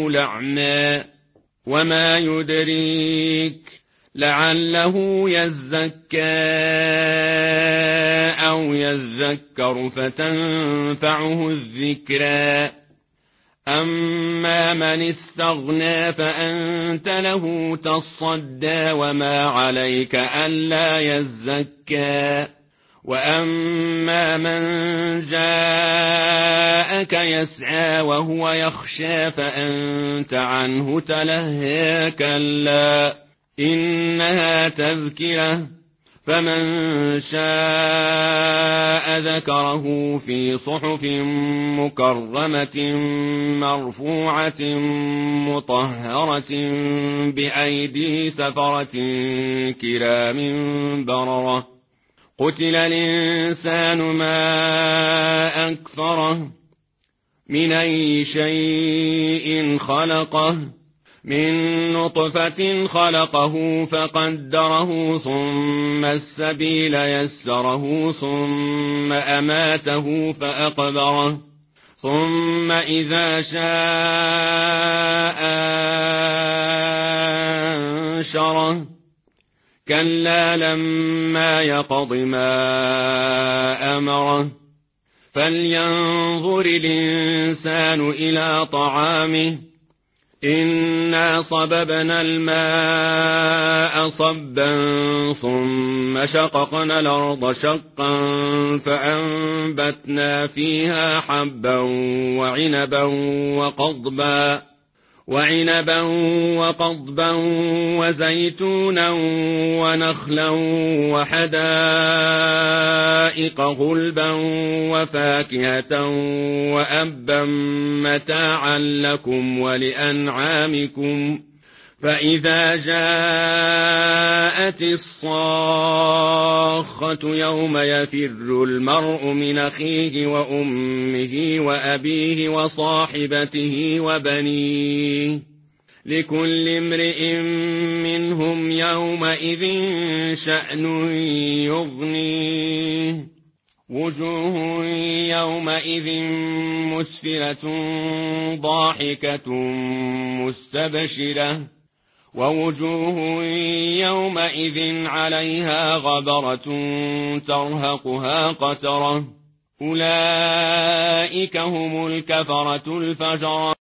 الله الأعمى وما يدريك لعله يزكى أو يذكر فتنفعه الذكرى أما من استغنى فأنت له تصدى وما عليك ألا يزكى وأما من جاءك يسعى وهو يخشى فأنت عنه تلهى كلا إنها تذكرة فمن شاء ذكره في صحف مكرمة مرفوعة مطهرة بأيدي سفرة كرام بررة قتل الإنسان ما أكفره من أي شيء خلقه من نطفة خلقه فقدره ثم السبيل يسره ثم أماته فأقبره ثم إذا شاء أنشره كلا لما يقض ما أمره فلينظر الإنسان إلى طعامه إنا صببنا الماء صبا ثم شققنا الأرض شقا فأنبتنا فيها حبا وعنبا وقضبا وزيتونا ونخلا وحدائق غلبا وفاكهة وأبا متاعا لكم ولأنعامكم فإذا جاءت الصاخة يوم يفر المرء من أخيه وأمه وأبيه وصاحبته وبنيه لكل امرئ منهم يومئذ شأن يغنيه وجوه يومئذ مسفرة ضاحكة مستبشرة ووجوه يومئذ عليها غبرة ترهقها قترة أولئك هم الكفرة الفجرة